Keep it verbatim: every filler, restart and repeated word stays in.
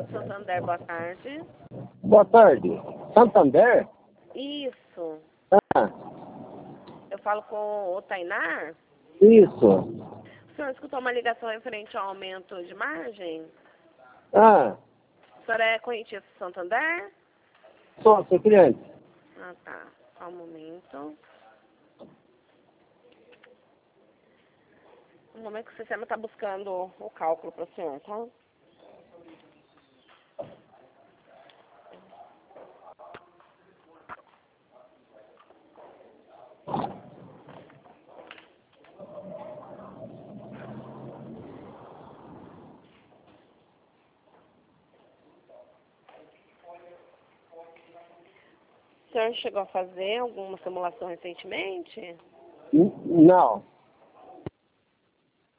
Banco Santander, boa tarde. Boa tarde. Santander? Isso. Ah, Eu falo com o Tainá. isso. O senhor escutou uma ligação referente ao aumento de margem? Ah, O senhor é correntista do Santander? sou seu cliente. Ah, tá. Só um momento. No momento que o sistema está buscando o cálculo para o senhor, tá? O senhor chegou a fazer alguma simulação recentemente? N- Não.